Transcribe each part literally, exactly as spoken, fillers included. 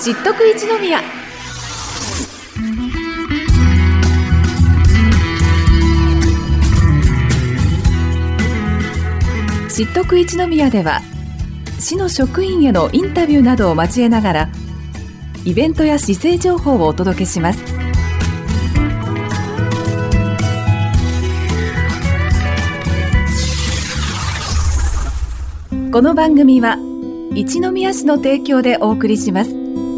知っとく一宮。知っとく一宮では、市の職員へのインタビューなどを交えながら、イベントや市政情報をお届けします。この番組は一宮市の提供でお送りします。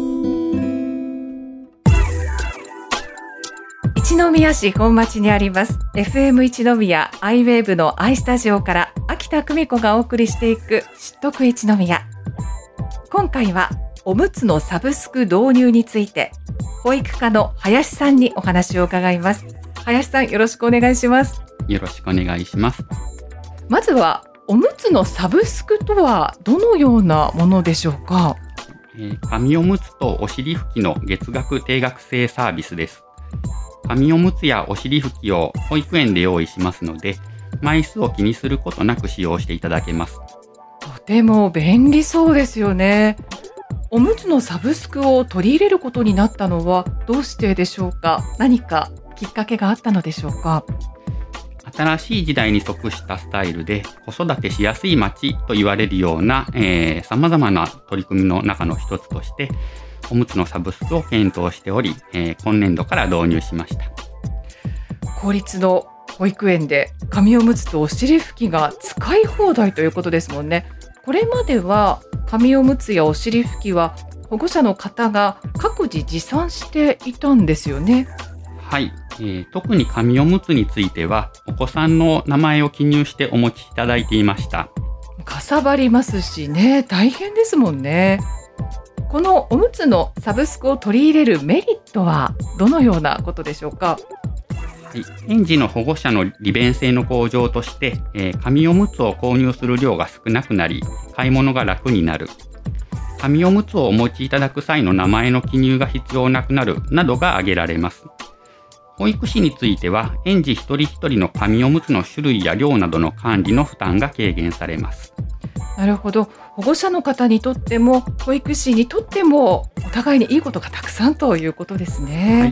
一宮市本町にあります エフエム 一宮アイウェーブの アイスタジオから秋田久美子がお送りしていく知っとく一宮。今回はおむつのサブスク導入について、保育課の林さんにお話を伺います。林さん、よろしくお願いします。 よろしくお願いします。 まずはおむつのサブスクとはどのようなものでしょうか？ えー、紙おむつとお尻拭きの月額定額制サービスです。紙おむつやお尻拭きを保育園で用意しますので、枚数を気にすることなく使用していただけます。 とても便利そうですよね。おむつのサブスクを取り入れることになったのはどうしてでしょうか？何かきっかけがあったのでしょうか？ 新しい時代に即したスタイルで子育てしやすい街と言われるような、えー、様々な取り組みの中の一つとして、おむつのサブスクを検討しており、えー、今年度から導入しました。 公立の保育園で紙おむつとお尻拭きが使い放題ということですもんね。これまでは紙おむつやお尻拭きは保護者の方が各自持参していたんですよね。 はい、えー、特に紙おむつについてはお子さんの名前を記入してお持ちいただいていました。 かさばりますしね、大変ですもんね。このおむつのサブスクを取り入れるメリットはどのようなことでしょうか？ はい、園児の保護者の利便性の向上として、えー、紙おむつを購入する量が少なくなり、買い物が楽になる。紙おむつをお持ちいただく際の名前の記入が必要なくなるなどが挙げられます。保育士については、園児一人一人の紙おむつの種類や量などの管理の負担が軽減されます。 なるほど。保護者の方にとっても保育士にとってもお互いにいいことがたくさんということですね。はい、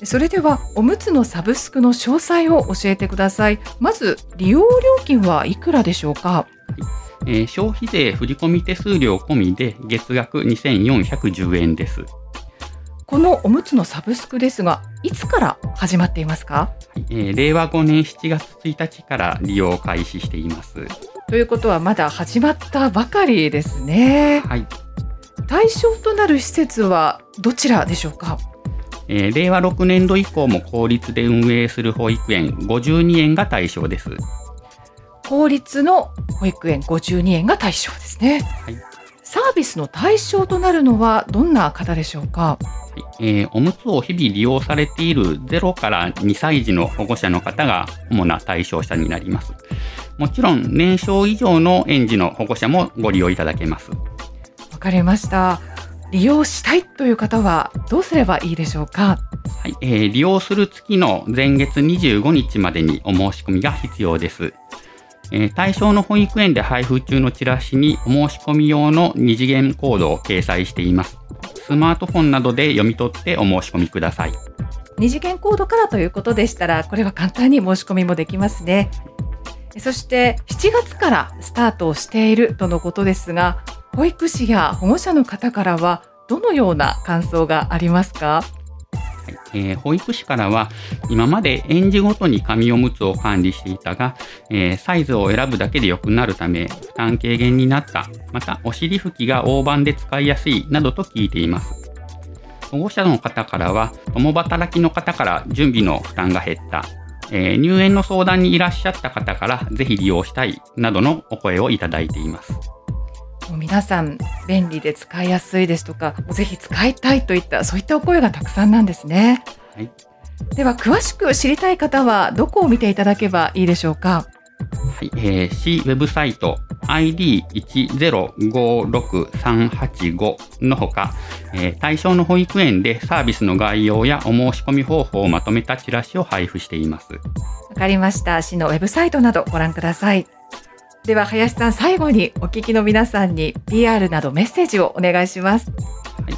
それではおむつのサブスクの詳細を教えてください。まず利用料金はいくらでしょうか？はい、 えー、消費税振込手数料込みで月額にせんよんひゃくじゅうえんです。 このおむつのサブスクですが、いつから始まっていますか？ えー、れいわごねんしちがつついたちから利用を開始しています。 ということはまだ始まったばかりですね。 はい、 対象となる施設はどちらでしょうか？ えー、れいわろくねんど以降も公立で運営する保育園ごじゅうにえんが対象です。 公立の保育園ごじゅうにえんが対象ですね。はい、サービスの対象となるのはどんな方でしょうか？ えー、おむつを日々利用されているゼロからにさい児の保護者の方が主な対象者になります。もちろん年少以上の園児の保護者もご利用いただけます。 わかりました。利用したいという方はどうすればいいでしょうか？ はい、えー、利用する月の前月にじゅうごにちまでにお申し込みが必要です。えー、対象の保育園で配布中のチラシにお申し込み用の二次元コードを掲載しています。スマートフォンなどで読み取ってお申し込みください。 二次元コードからということでしたら、これは簡単に申し込みもできますね。そしてしちがつからスタートをしているとのことですが、保育士や保護者の方からはどのような感想がありますか？ はい、えー、保育士からは、今まで園児ごとに紙おむつを管理していたが、えー、サイズを選ぶだけで良くなるため負担軽減になった、またお尻拭きが大判で使いやすいなどと聞いています。保護者の方からは、共働きの方から準備の負担が減った、えー、入園の相談にいらっしゃった方からぜひ利用したいなどのお声をいただいています。 皆さん便利で使いやすいですとか、ぜひ使いたいといったそういったお声がたくさんなんですね。はい、では詳しく知りたい方はどこを見ていただけばいいでしょうか？ はい、えー、市ウェブサイト アイディーいちゼロごろくさんはちご のほか、えー、対象の保育園でサービスの概要やお申し込み方法をまとめたチラシを配布しています。 わかりました。市のウェブサイトなどご覧ください。では林さん、最後にお聞きの皆さんに ピーアール などメッセージをお願いします。 はい、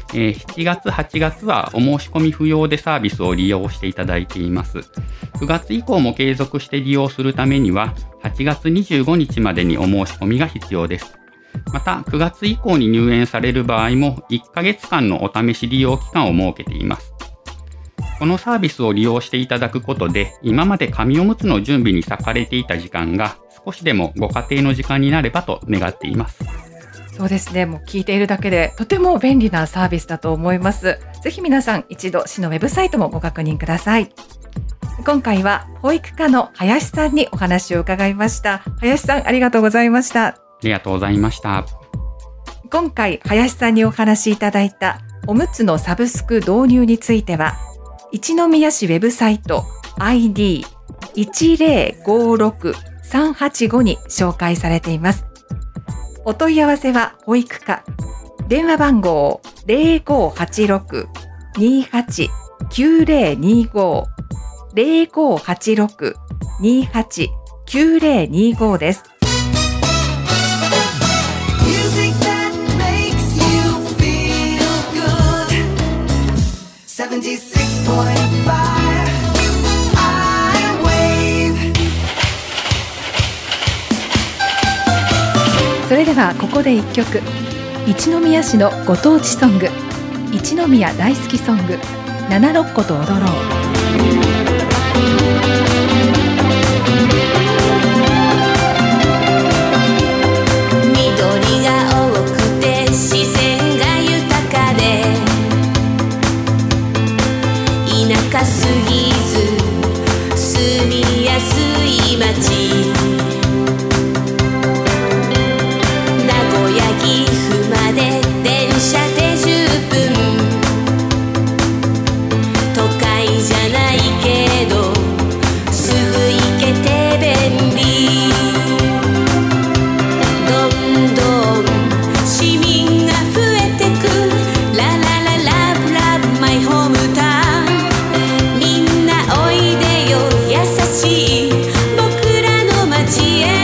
えー、しちがつ、はちがつはお申し込み不要でサービスを利用していただいています。くがつ以降も継続して利用するためには、はちがつにじゅうごにちまでにお申し込みが必要です。また、くがつ以降に入園される場合も、いっかげつかんのお試し利用期間を設けています。このサービスを利用していただくことで、今まで紙おむつの準備に割かれていた時間が、少しでもご家庭の時間になればと願っています。 そうですね。もう聞いているだけでとても便利なサービスだと思います。ぜひ皆さん一度市のウェブサイトもご確認ください。今回は保育課の林さんにお話を伺いました。林さん、ありがとうございました。 ありがとうございました。 今回林さんにお話しいただいたおむつのサブスク導入については、一宮市ウェブサイト アイディーいちゼロごろくさんはちご に紹介されています。お問い合わせは保育課、電話番号 ゼロごはちろく にはち きゅうゼロにご ゼロごはちろく にはち きゅうゼロにご です。それではここでいっきょく、一宮市のご当地ソング、一宮大好きソング、七六個と踊ろう。 緑が多くて自然が豊かで、田舎すぎず住みやすい街、電車でじゅっぷん、都会じゃないけどすぐ行けて便利、どんどん市民が増えてく、ララララブラブマイホームタウン、みんなおいでよ優しい僕らの街へ、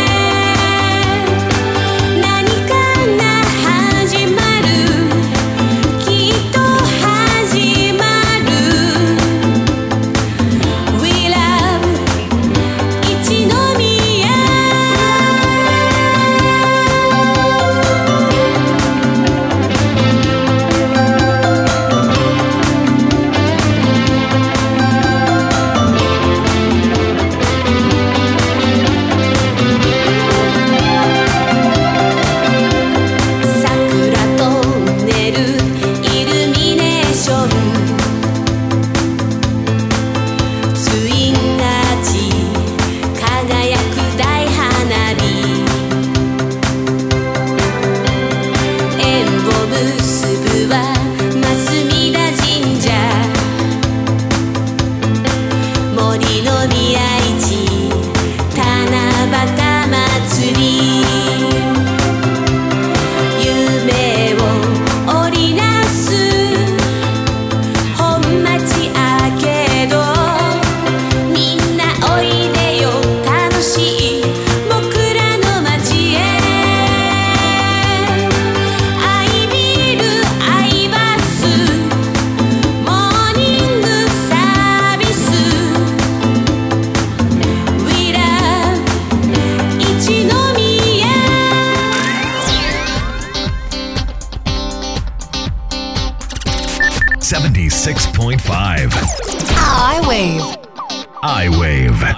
セブンティーシックスポイントファイブ iWave iWave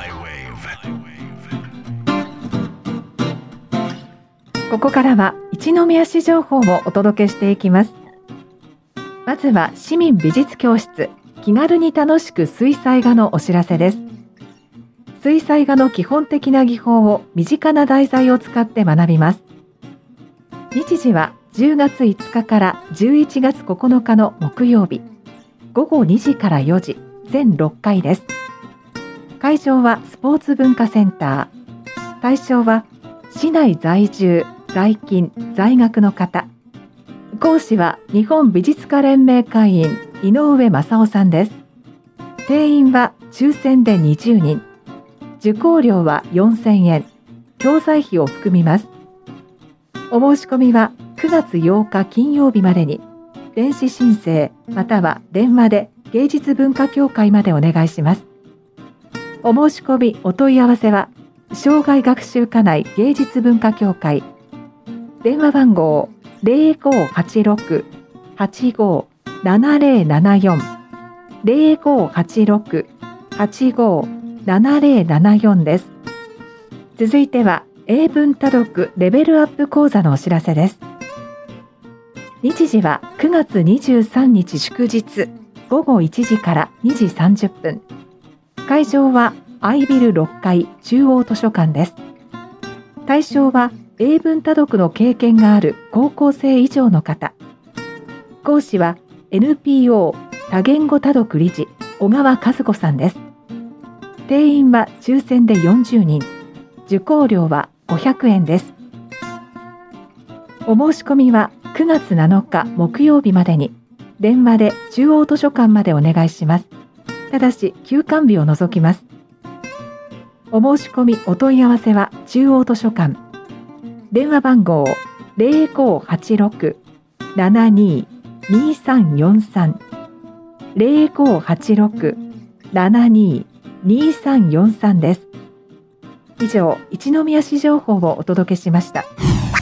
ここからは一宮市情報をお届けしていきます。まずは市民美術教室、気軽に楽しく水彩画のお知らせです。水彩画の基本的な技法を身近な題材を使って学びます。日時はじゅうがついつかからじゅういちがつここのかの木曜日、ごごにじからよじ、全ろっかいです。会場はスポーツ文化センター。対象は市内在住、在勤、在学の方。講師は日本美術家連盟会員井上正夫さんです。定員は抽選でにじゅうにん。受講料はよんせんえん。教材費を含みます。お申し込みはくがつようか金曜日までに電子申請または電話で芸術文化協会までお願いします。お申し込みお問い合わせは障害学習課内芸術文化協会、電話番号 ゼロごーはちろく はちごーななゼロななよん ゼロごーはちろく はちごーななゼロななよん です。続いては英文多読レベルアップ講座のお知らせです。日時はくがつにじゅうさんにち祝日ごごいちじからにじさんじゅっぷん。会場はアイビルろっかい中央図書館です。対象は英文多読の経験がある高校生以上の方。講師は エヌピーオー 多言語多読理事小川和子さんです。定員は抽選でよんじゅうにん。受講料はごひゃくえんです。お申し込みはくがつなのか木曜日までに電話で中央図書館までお願いします。ただし休館日を除きます。お申し込みお問い合わせは中央図書館、電話番号 ゼロごーはちろく ななにーにーさんよんさん ゼロごーはちろく ななにーにーさんよんさん です。以上、一宮市情報をお届けしました。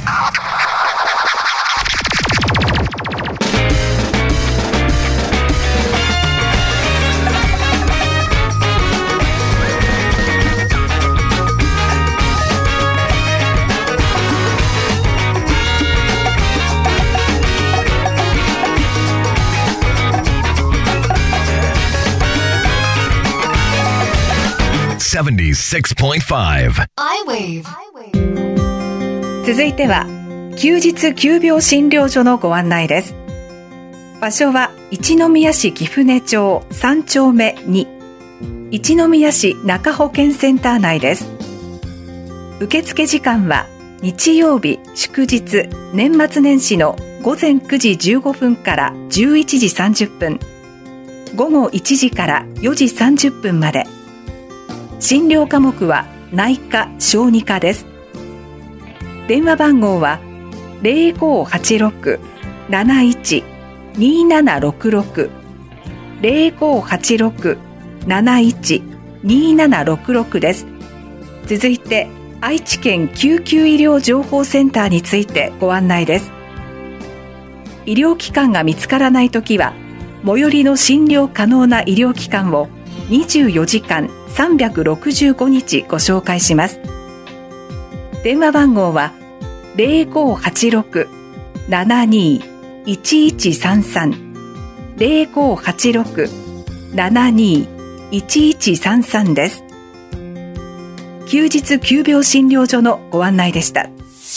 セブンティーシックスポイントファイブ I-Wave。 続いては休日急病診療所のご案内です。場所は一宮市貴船町さんちょうめに、一宮市中保健センター内です。受付時間は日曜日祝日年末年始のごぜんくじじゅうごふんからじゅういちじさんじゅっぷん、ごごいちじからよじさんじゅっぷんまで。診療科目は内科・小児科です。電話番号はゼロごーはちろく なないち にーななろくろく ゼロごーはちろく なないち にーななろくろく です。続いて愛知県救急医療情報センターについてご案内です。医療機関が見つからないときは最寄りの診療可能な医療機関をにじゅうよじかんさんびゃくろくじゅうごにちご紹介します。電話番号はゼロごーはちろく ななにーいちいちさんさん ゼロごーはちろく ななにーいちいちさんさん です。休日急病診療所のご案内でした。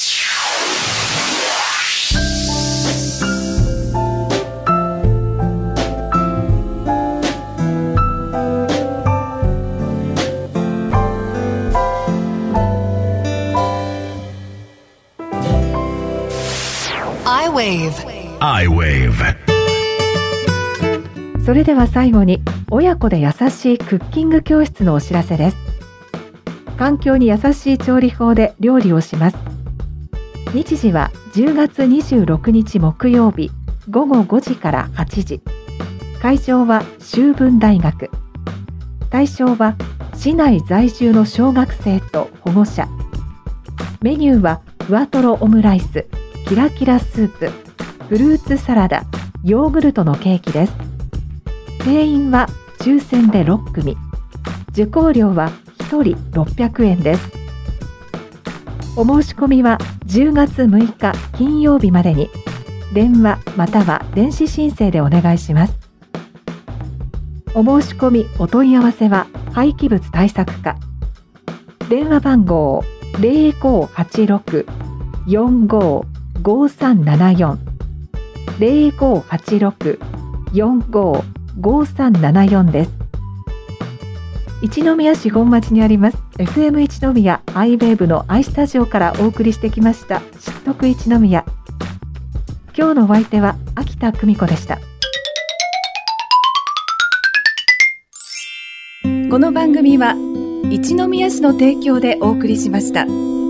I-Wave。 I-Wave。 それでは最後に親子で優しいクッキング教室のお知らせです。環境に優しい調理法で料理をします。日時はじゅうがつにじゅうろくにち木曜日ごごごじからはちじ。会場は修文大学。対象は市内在住の小学生と保護者。メニューはふわとろオムライス、キラキラスープ、フルーツサラダ、ヨーグルトのケーキです。定員は抽選でろっくみ。受講料はひとりろっぴゃくえんです。お申し込みはじゅうがつむいか金曜日までに電話または電子申請でお願いします。お申し込みお問い合わせは廃棄物対策課、電話番号ゼロごーはちろく よんごーごーさんななよん ゼロごーはちろく よんごーごーさんななよん です。一宮市本町にあります エフエム 一宮 I-Wave の I スタジオからお送りしてきました知得一宮。今日のお相手は秋田久美子でした。この番組は一宮市の提供でお送りしました。